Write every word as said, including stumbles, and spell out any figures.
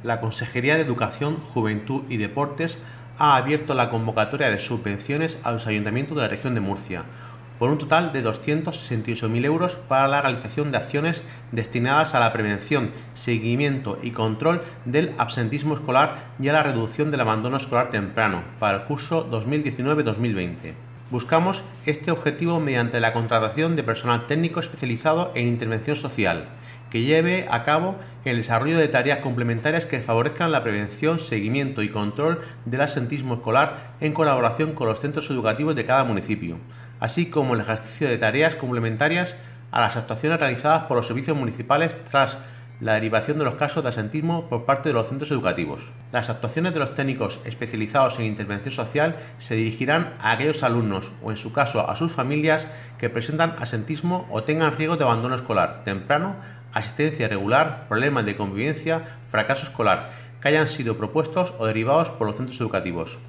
la Consejería de Educación, Juventud y Deportes ha abierto la convocatoria de subvenciones a los ayuntamientos de la región de Murcia, por un total de doscientos sesenta y ocho mil euros para la realización de acciones destinadas a la prevención, seguimiento y control del absentismo escolar y a la reducción del abandono escolar temprano para el curso dos mil diecinueve dos mil veinte. Buscamos este objetivo mediante la contratación de personal técnico especializado en intervención social, que lleve a cabo el desarrollo de tareas complementarias que favorezcan la prevención, seguimiento y control del absentismo escolar en colaboración con los centros educativos de cada municipio, así como el ejercicio de tareas complementarias a las actuaciones realizadas por los servicios municipales tras la derivación de los casos de absentismo por parte de los centros educativos. Las actuaciones de los técnicos especializados en intervención social se dirigirán a aquellos alumnos o, en su caso, a sus familias que presentan absentismo o tengan riesgo de abandono escolar temprano, asistencia irregular, problemas de convivencia, fracaso escolar, que hayan sido propuestos o derivados por los centros educativos.